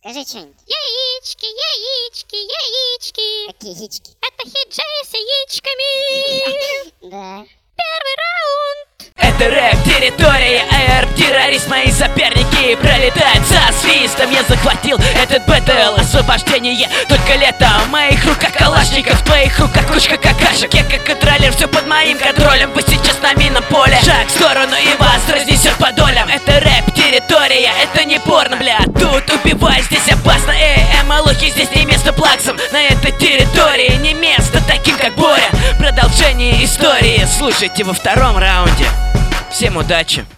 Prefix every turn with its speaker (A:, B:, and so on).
A: Скажи что-нибудь.
B: Яички, яички, яички.
A: Какие яички?
B: Это хиджей с яичками.
A: Да.
B: Первый раунд.
C: Это рэп-территория, террорист, мои соперники пролетают со свистом. Я захватил этот бэтл, освобождение только летом. В моих руках калашников, в твоих руках кучка какашек. Я как контролер, все под моим контролем. Вы сейчас на минном поле, шаг в сторону и вас разнесет по долям. Это рэп-территория, это не порно, бля. Тут убивать, здесь опасно, малухи, здесь не место плаксам. На этой территории не место таким, как Боря. Продолжение истории слушайте во втором раунде. Всем удачи!